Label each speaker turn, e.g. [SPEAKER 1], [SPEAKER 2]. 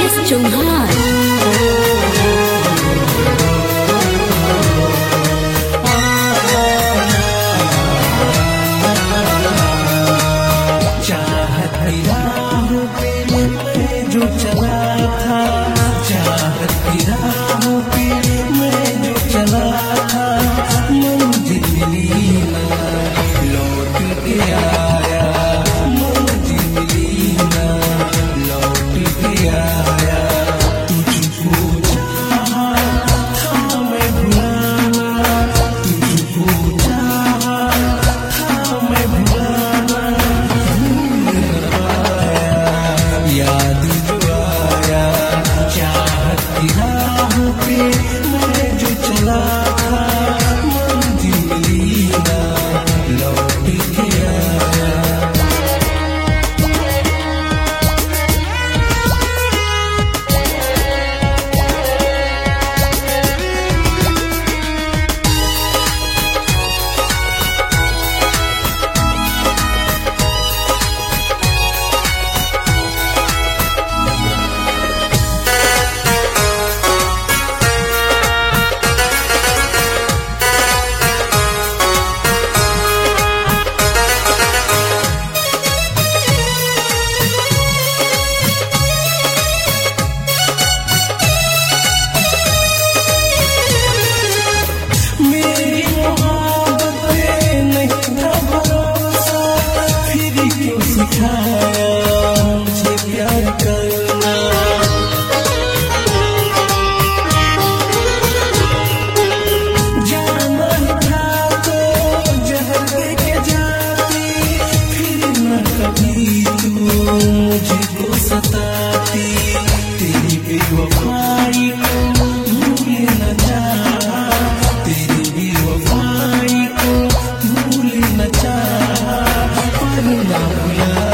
[SPEAKER 1] Umesh Chauhan।
[SPEAKER 2] जो चला था चाहत की राहों पे मैं जो चला था मंजिल मिली ना लौट के आया मंजिल मिली ना लौट के आया तुझको चाहा था मैं भुलाना तुझको चाहा था मैं भुलाना याद राहों पे मैं जो चला था मंजिल मिली ना लौट के आया। सिखाया मुझे प्यार करना जाना था तो जहर दे के जाती फिर न कभी तू मुझको सताती तेरी बेवफाई को भूल न चाहा तेरी बेवफाई को भूल न चाहा पर ना भुला